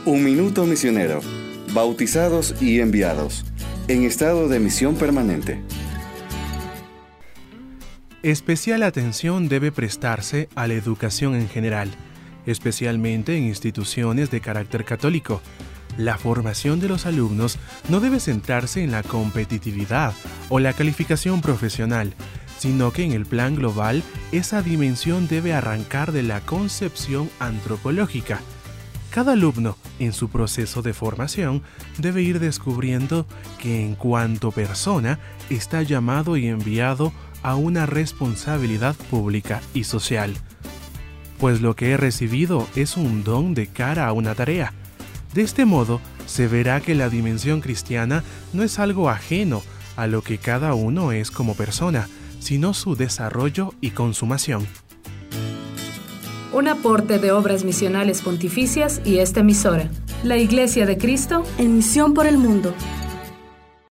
Un minuto misionero. Bautizados y enviados. En estado de misión permanente. Especial atención debe prestarse a la educación en general, especialmente en instituciones de carácter católico. La formación de los alumnos no debe centrarse en la competitividad o la calificación profesional, sino que en el plan global esa dimensión debe arrancar de la concepción antropológica. Cada alumno, en su proceso de formación, debe ir descubriendo que en cuanto persona está llamado y enviado a una responsabilidad pública y social. Pues lo que he recibido es un don de cara a una tarea. De este modo, se verá que la dimensión cristiana no es algo ajeno a lo que cada uno es como persona, sino su desarrollo y consumación. Un aporte de Obras Misionales Pontificias y esta emisora. La Iglesia de Cristo en misión por el mundo.